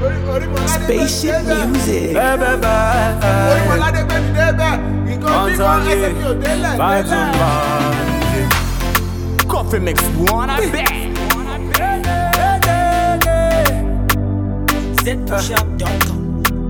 Spaceship music. Coffee mix one, I bet. zpushup.com.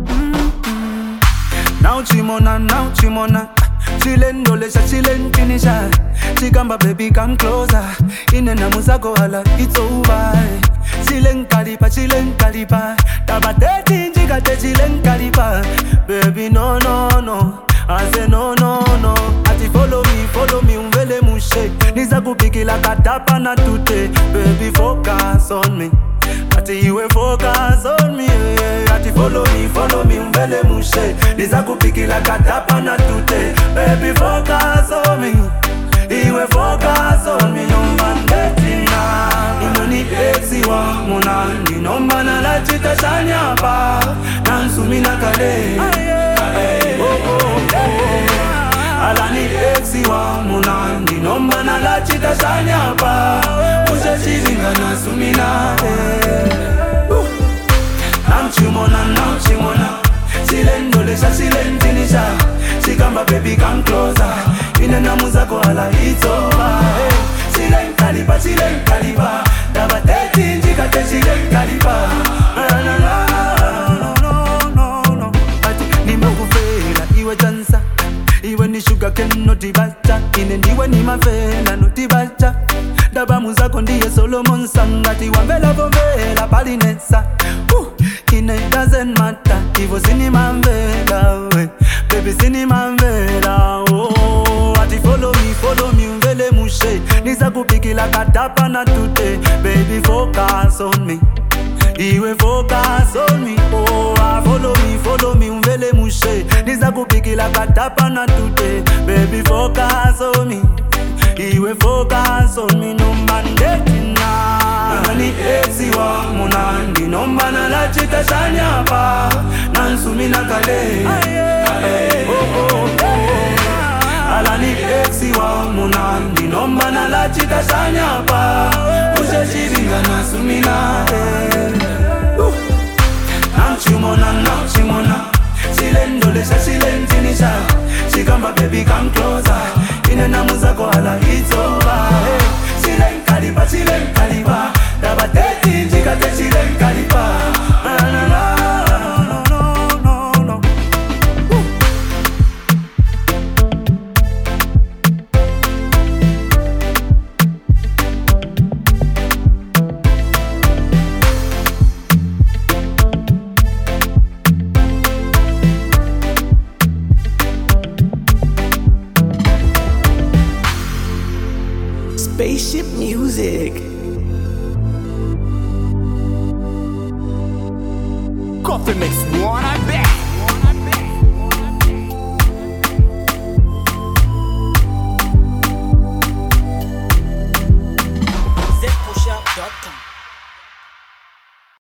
Now Chimona. Chillen dolesha, chillen finisher. Chigamba baby come closer. Inena musako hala, it's over. Chillen kalipa. Tabateti njigate chillen kalipa. Baby no. I say no. Ati follow me, umvele mushe. Niza kupikila katapa na tute. Baby focus on me. Ati iwe focus on me, yeah. Ati follow me, umvele mushe. Niza kupikila katapa na tute. Baby focus on me. Iwe focus on me, no man betina. Inoni exi wa munani, no man ala chita shanyapa. Nansumina kale, Alani exi wa munani, no man ala chita shanyapa. Usha chizinga na sumina. Now Chimona. Silendo lesha, silendinisha. Shikamba baby come closer. Inena muzako hala it's over. Silen kalipa. Dabateti njikate silen kalipa. No. Ati nimekufela iwe chansa. Iwe ni sugar cane noti bacha. Ine ndiwe ni mafela noti bacha. Daba muzako ndiye Solomon Sangati. Wambela bombela palinesa. It doesn't matter. Ivo sini mambela we. Baby sini mambela. Oh, ati follow me, umvele mushe. Niza kupikila katapa na tute. Baby focus on me. Iwe focus on me. Oh, follow me, umvele mushe. Niza kupikila katapa na tute. Baby focus on me. Iwe focus on me, no man detina. Nani exi wa munandi, no man ala chita shanyapa. Nansumina kale, Alani exi wa munandi, no man ala chita shanyapa. Usha chiringa na sumina. Now Chimona. Silendo lesha, silendinisha. Shikamba baby come closer. Inena muzako hala it's over. Silen kalipa. Dabateti njikate silen kalipa. No. Spaceship music. Coffee mix one, I bet.